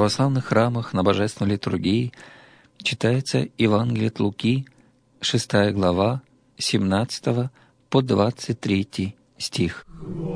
православных храмах на Божественной литургии читается Евангелие от Луки, 6 глава, 17 по 23 стих.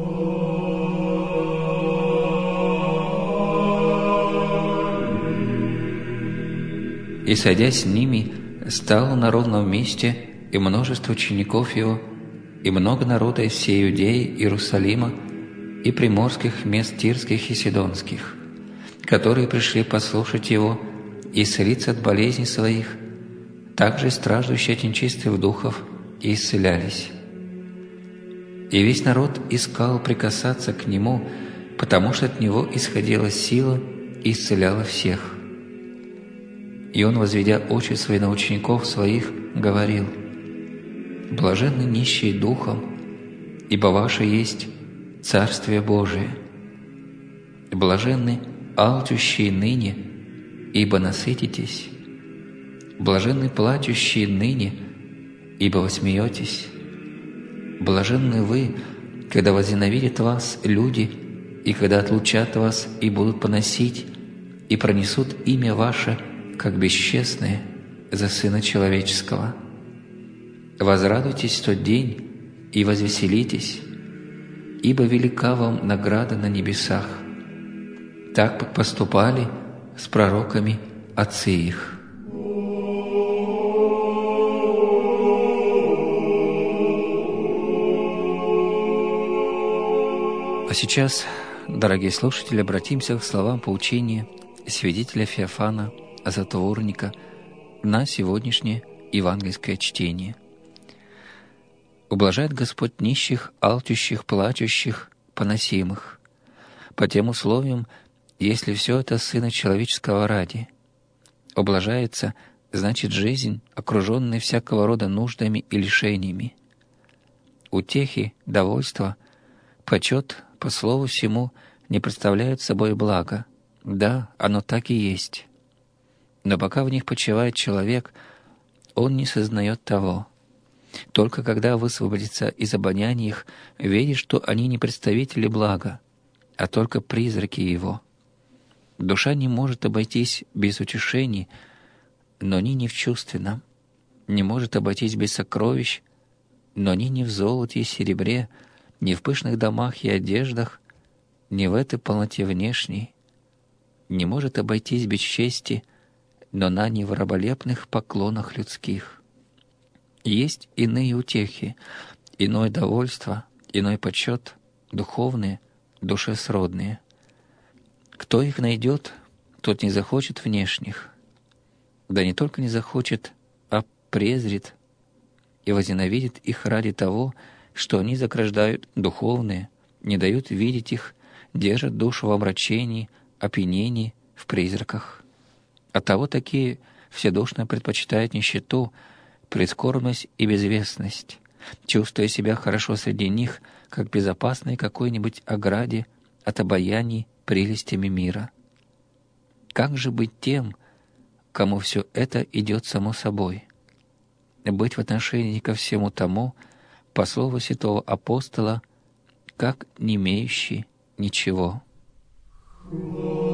«И, сойдя с ними, стал на ровном месте и множество учеников его, и много народа из всей Иудеи, Иерусалима, и приморских мест Тирских и Сидонских, которые пришли послушать Его и исцелиться от болезней своих, также страждущие от нечистых духов и исцелялись. И весь народ искал прикасаться к Нему, потому что от Него исходила сила и исцеляла всех. И Он, возведя очи свои на учеников своих, говорил: «Блаженны нищие духом, ибо ваше есть Царствие Божие. Блаженны алчущие ныне, ибо насытитесь. Блаженны плачущие ныне, ибо восмеетесь. Блаженны вы, когда возненавидят вас люди, и когда отлучат вас и будут поносить, и пронесут имя ваше, как бесчестное, за Сына Человеческого. Возрадуйтесь в тот день и возвеселитесь, ибо велика вам награда на небесах. Так поступали с пророками отцы их». А сейчас, дорогие слушатели, обратимся к словам поучения святителя Феофана Затворника на сегодняшнее евангельское чтение. «Ублажает Господь нищих, алчущих, плачущих, поносимых, по тем условиям, если все это Сына Человеческого ради. Ублажается, значит, жизнь, окруженная всякого рода нуждами и лишениями. Утехи, довольство, почет, по слову всему, не представляют собой блага. Да, оно так и есть. Но пока в них почивает человек, он не сознает того. Только когда высвободится из обоняния их, видит, что они не представители блага, а только призраки его. Душа не может обойтись без утешений, но ни не в чувственном, не может обойтись без сокровищ, но ни не в золоте и серебре, ни в пышных домах и одеждах, ни в этой полноте внешней, не может обойтись без чести, но на не в раболепных поклонах людских. Есть иные утехи, иное довольство, иной почет, духовные, душесродные. Кто их найдет, тот не захочет внешних. Да не только не захочет, а презрит и возненавидит их ради того, что они заграждают духовные, не дают видеть их, держат душу в омрачении, опьянении, в призраках. Оттого такие вседушно предпочитают нищету, прискорбность и безвестность, чувствуя себя хорошо среди них, как в безопасной какой-нибудь ограде от обаяний прелестями мира. Как же быть тем, кому все это идет само собой? Быть в отношении ко всему тому, по слову святого апостола, как не имеющий ничего.